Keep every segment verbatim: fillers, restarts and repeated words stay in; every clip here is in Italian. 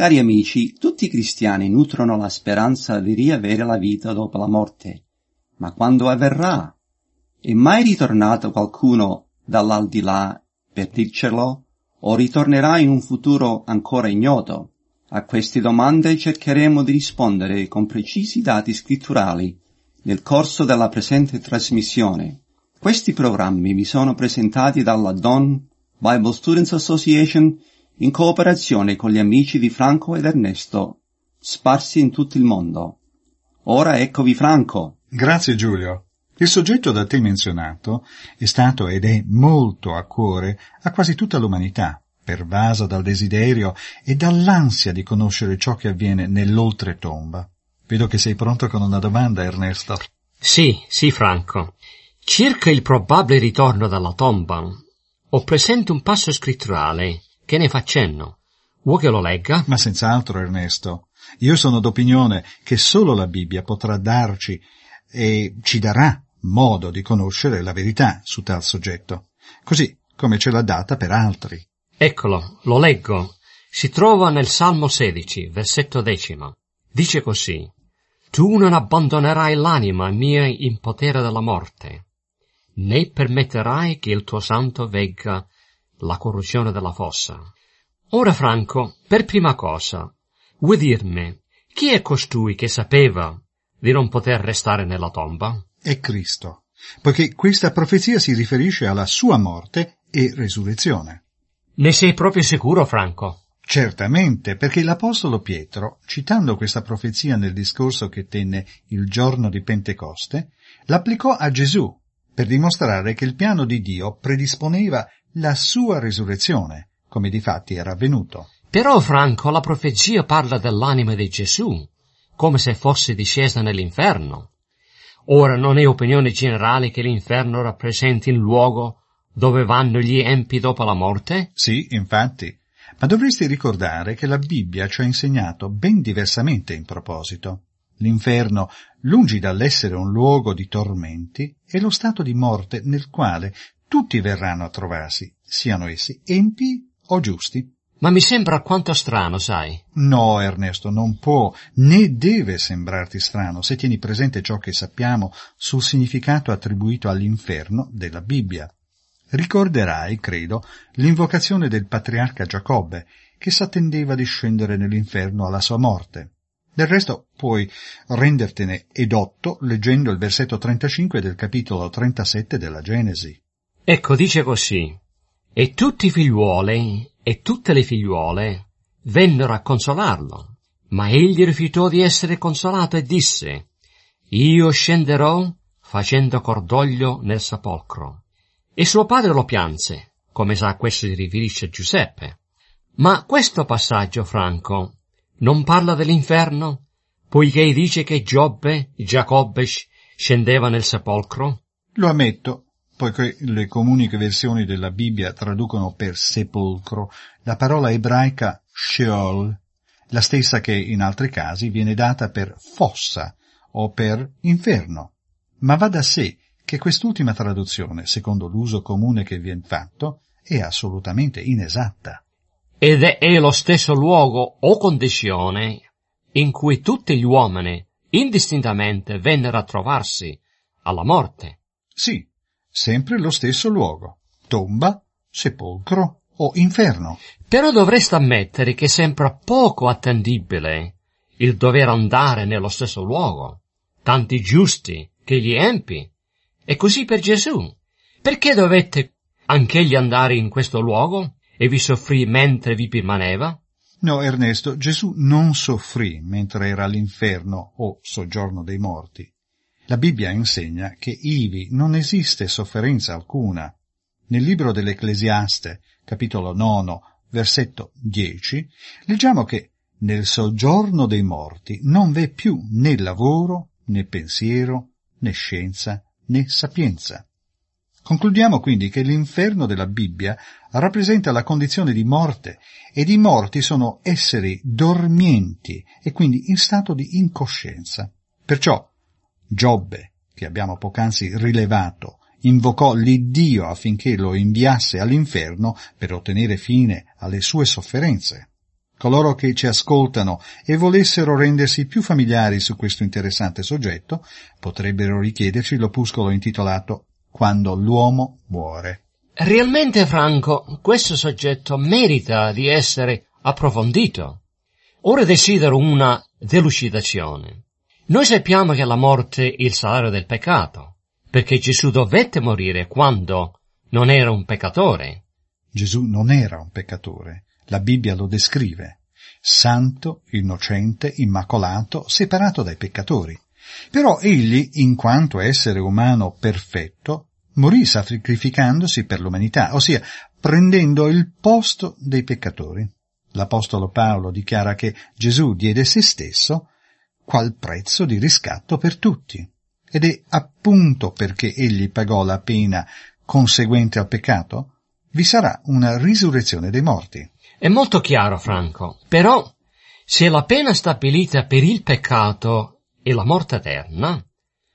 Cari amici, tutti i cristiani nutrono la speranza di riavere la vita dopo la morte. Ma quando avverrà? È mai ritornato qualcuno dall'aldilà per dircelo? O ritornerà in un futuro ancora ignoto? A queste domande cercheremo di rispondere con precisi dati scritturali nel corso della presente trasmissione. Questi programmi vi sono presentati dalla Don Bible Students Association in cooperazione con gli amici di Franco ed Ernesto, sparsi in tutto il mondo. Ora eccovi Franco. Grazie Giulio. Il soggetto da te menzionato è stato ed è molto a cuore a quasi tutta l'umanità, pervasa dal desiderio e dall'ansia di conoscere ciò che avviene nell'oltretomba. Vedo che sei pronto con una domanda, Ernesto. Sì, sì Franco. Circa il probabile ritorno dalla tomba, ho presente un passo scritturale che ne fa cenno. Vuoi che lo legga? Ma senz'altro, Ernesto. Io sono d'opinione che solo la Bibbia potrà darci e ci darà modo di conoscere la verità su tal soggetto, così come ce l'ha data per altri. Eccolo, lo leggo. Si trova nel Salmo sedici, versetto decimo. Dice così: Tu non abbandonerai l'anima mia in potere della morte, né permetterai che il tuo santo vegga la corruzione della fossa. Ora, Franco, per prima cosa, vuoi dirmi chi è costui che sapeva di non poter restare nella tomba? È Cristo, poiché questa profezia si riferisce alla sua morte e resurrezione. Ne sei proprio sicuro, Franco? Certamente, perché l'Apostolo Pietro, citando questa profezia nel discorso che tenne il giorno di Pentecoste, l'applicò a Gesù per dimostrare che il piano di Dio predisponeva la sua resurrezione, come difatti era avvenuto. Però, Franco, la profezia parla dell'anima di Gesù, come se fosse discesa nell'inferno. Ora non è opinione generale che l'inferno rappresenti il luogo dove vanno gli empi dopo la morte? Sì, infatti. Ma dovresti ricordare che la Bibbia ci ha insegnato ben diversamente in proposito. L'inferno, lungi dall'essere un luogo di tormenti, è lo stato di morte nel quale tutti verranno a trovarsi, siano essi empi o giusti. Ma mi sembra alquanto strano, sai? No, Ernesto, non può, né deve sembrarti strano, se tieni presente ciò che sappiamo sul significato attribuito all'inferno della Bibbia. Ricorderai, credo, l'invocazione del patriarca Giacobbe, che s'attendeva di scendere nell'inferno alla sua morte. Del resto puoi rendertene edotto leggendo il versetto trentacinque del capitolo trentasette della Genesi. Ecco, dice così: E tutti i figliuoli e tutte le figliuole vennero a consolarlo, ma egli rifiutò di essere consolato e disse: Io scenderò facendo cordoglio nel sepolcro. E suo padre lo pianse, come sa questo si riferisce a Giuseppe. Ma questo passaggio, Franco, non parla dell'inferno, poiché dice che Giobbe, Giacobbe scendeva nel sepolcro? Lo ammetto, poiché le comuni versioni della Bibbia traducono per sepolcro la parola ebraica Sheol, la stessa che in altri casi viene data per fossa o per inferno. Ma va da sé che quest'ultima traduzione, secondo l'uso comune che viene fatto, è assolutamente inesatta. Ed è lo stesso luogo o condizione in cui tutti gli uomini indistintamente vennero a trovarsi alla morte. Sì, sempre lo stesso luogo, tomba, sepolcro o inferno. Però dovreste ammettere che sembra poco attendibile il dover andare nello stesso luogo, tanti giusti che gli empi. E così per Gesù. Perché dovette anch'egli andare in questo luogo e vi soffrì mentre vi permaneva? No, Ernesto, Gesù non soffrì mentre era all'inferno o soggiorno dei morti. La Bibbia insegna che ivi non esiste sofferenza alcuna. Nel libro dell'Ecclesiaste, capitolo nono, versetto dieci, leggiamo che nel soggiorno dei morti non v'è più né lavoro, né pensiero, né scienza, né sapienza. Concludiamo quindi che l'inferno della Bibbia rappresenta la condizione di morte, ed i morti sono esseri dormienti e quindi in stato di incoscienza. Perciò Giobbe, che abbiamo poc'anzi rilevato, invocò l'Iddio affinché lo inviasse all'inferno per ottenere fine alle sue sofferenze. Coloro che ci ascoltano e volessero rendersi più familiari su questo interessante soggetto potrebbero richiederci l'opuscolo intitolato Quando l'uomo muore. Realmente, Franco, questo soggetto merita di essere approfondito. Ora desidero una delucidazione. Noi sappiamo che la morte è il salario del peccato, perché Gesù dovette morire quando non era un peccatore. Gesù non era un peccatore. La Bibbia lo descrive. Santo, innocente, immacolato, separato dai peccatori. Però egli, in quanto essere umano perfetto, morì sacrificandosi per l'umanità, ossia prendendo il posto dei peccatori. L'Apostolo Paolo dichiara che Gesù diede se stesso qual prezzo di riscatto per tutti. Ed è appunto perché egli pagò la pena conseguente al peccato, vi sarà una risurrezione dei morti. È molto chiaro, Franco, però se la pena stabilita per il peccato è la morte eterna,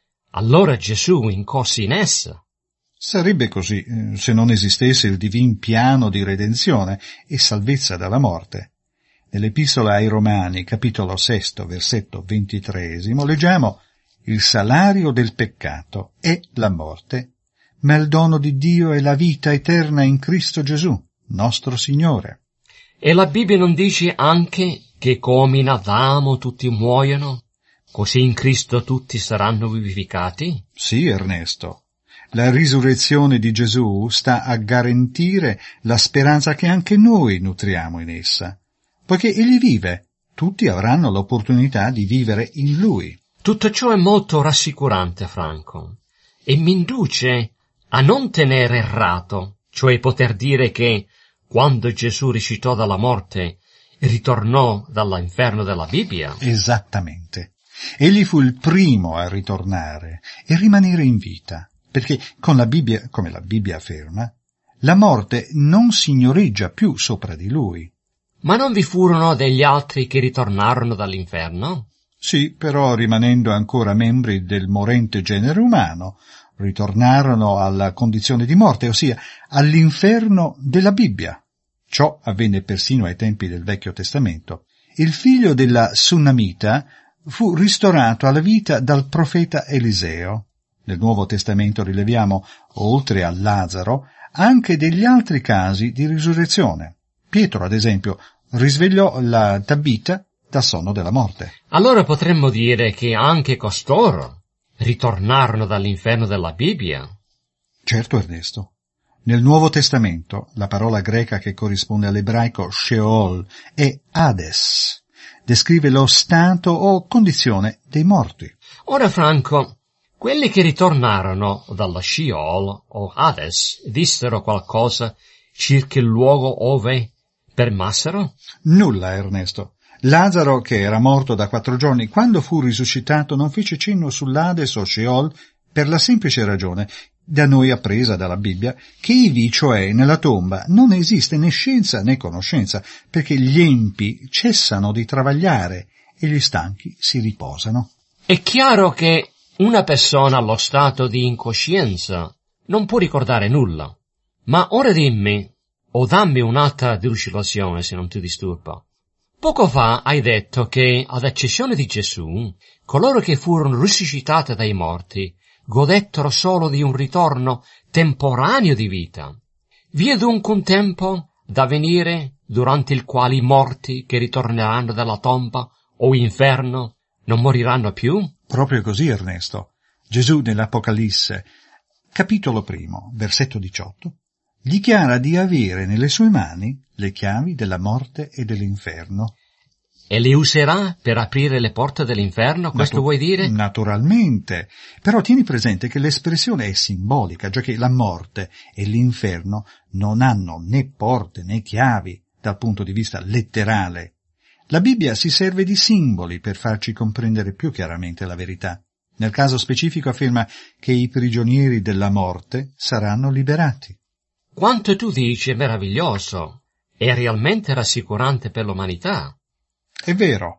allora Gesù incorse in essa. Sarebbe così se non esistesse il divin piano di redenzione e salvezza dalla morte. Nell'Epistola ai Romani, capitolo sesto, versetto ventitreesimo, leggiamo: «Il salario del peccato è la morte, ma il dono di Dio è la vita eterna in Cristo Gesù, nostro Signore». E la Bibbia non dice anche che come in Adamo tutti muoiono, così in Cristo tutti saranno vivificati? Sì, Ernesto. La risurrezione di Gesù sta a garantire la speranza che anche noi nutriamo in essa. Poiché egli vive, tutti avranno l'opportunità di vivere in lui. Tutto ciò è molto rassicurante, Franco, e mi induce a non tenere errato, cioè poter dire che quando Gesù risuscitò dalla morte ritornò dall'inferno della Bibbia. Esattamente. Egli fu il primo a ritornare e rimanere in vita, perché con la Bibbia, come la Bibbia afferma, la morte non signoreggia più sopra di lui. Ma non vi furono degli altri che ritornarono dall'inferno? Sì, però rimanendo ancora membri del morente genere umano, ritornarono alla condizione di morte, ossia all'inferno della Bibbia. Ciò avvenne persino ai tempi del Vecchio Testamento. Il figlio della Sunnamita fu ristorato alla vita dal profeta Eliseo. Nel Nuovo Testamento rileviamo, oltre a Lazzaro, anche degli altri casi di risurrezione. Pietro, ad esempio, risvegliò la Tabita dal sonno della morte. Allora potremmo dire che anche costoro ritornarono dall'inferno della Bibbia? Certo, Ernesto. Nel Nuovo Testamento la parola greca che corrisponde all'ebraico Sheol è Hades. Descrive lo stato o condizione dei morti. Ora, Franco, quelli che ritornarono dalla Sheol o Hades dissero qualcosa circa il luogo ove permassero? Nulla, Ernesto. Lazzaro, che era morto da quattro giorni, quando fu risuscitato non fece cenno sull'Hades o Sheol per la semplice ragione, da noi appresa dalla Bibbia, che ivi, cioè nella tomba, non esiste né scienza né conoscenza, perché gli empi cessano di travagliare e gli stanchi si riposano. È chiaro che una persona allo stato di incoscienza non può ricordare nulla. Ma ora dimmi, o dammi un'altra delucidazione se non ti disturba. Poco fa hai detto che, ad eccezione di Gesù, coloro che furono risuscitati dai morti godettero solo di un ritorno temporaneo di vita. Vi è dunque un tempo da venire durante il quale i morti che ritorneranno dalla tomba o inferno non moriranno più? Proprio così, Ernesto. Gesù nell'Apocalisse, capitolo primo, versetto diciotto, dichiara di avere nelle sue mani le chiavi della morte e dell'inferno. E le userà per aprire le porte dell'inferno, questo Natu- vuoi dire? Naturalmente. Però tieni presente che l'espressione è simbolica, già che la morte e l'inferno non hanno né porte né chiavi dal punto di vista letterale. La Bibbia si serve di simboli per farci comprendere più chiaramente la verità. Nel caso specifico afferma che i prigionieri della morte saranno liberati. Quanto tu dici è meraviglioso, è realmente rassicurante per l'umanità. È vero,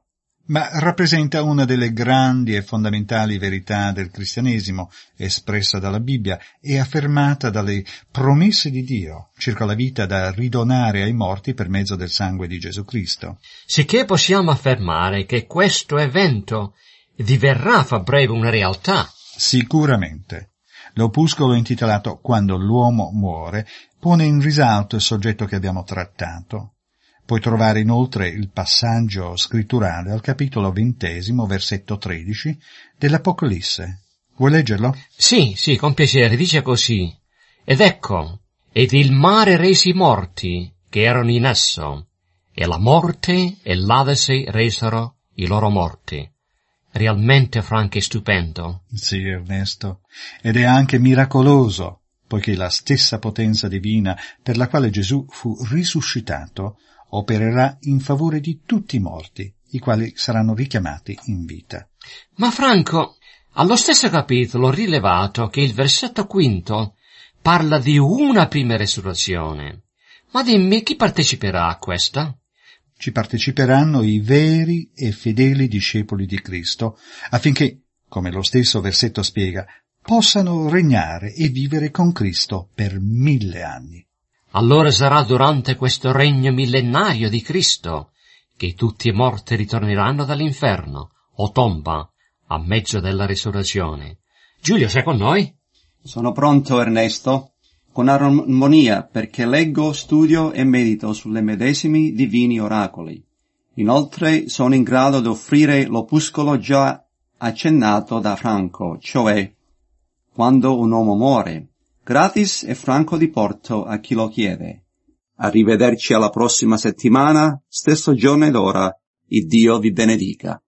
ma rappresenta una delle grandi e fondamentali verità del cristianesimo, espressa dalla Bibbia e affermata dalle promesse di Dio circa la vita da ridonare ai morti per mezzo del sangue di Gesù Cristo. Sicché possiamo affermare che questo evento diverrà fra breve una realtà. Sicuramente. L'opuscolo intitolato Quando l'uomo muore pone in risalto il soggetto che abbiamo trattato. Puoi trovare inoltre il passaggio scritturale al capitolo ventesimo, versetto tredici, dell'Apocalisse. Vuoi leggerlo? Sì, sì, con piacere, dice così. Ed ecco, ed il mare resi morti che erano in esso, e la morte e l'Adesi resero i loro morti. Realmente, Franco, è stupendo. Sì, Ernesto. Ed è anche miracoloso, poiché la stessa potenza divina per la quale Gesù fu risuscitato opererà in favore di tutti i morti, i quali saranno richiamati in vita. Ma Franco, allo stesso capitolo ho rilevato che il versetto quinto parla di una prima resurrezione. Ma dimmi, chi parteciperà a questa? Ci parteciperanno i veri e fedeli discepoli di Cristo, affinché, come lo stesso versetto spiega, possano regnare e vivere con Cristo per mille anni. Allora sarà durante questo regno millenario di Cristo che tutti i morti ritorneranno dall'inferno o tomba a mezzo della risurrezione. Giulio, sei con noi? Sono pronto, Ernesto, con armonia, perché leggo, studio e medito sulle medesimi divini oracoli. Inoltre sono in grado di offrire l'opuscolo già accennato da Franco, cioè Quando un uomo muore, gratis e franco di porto a chi lo chiede. Arrivederci alla prossima settimana, stesso giorno ed ora. Il Dio vi benedica.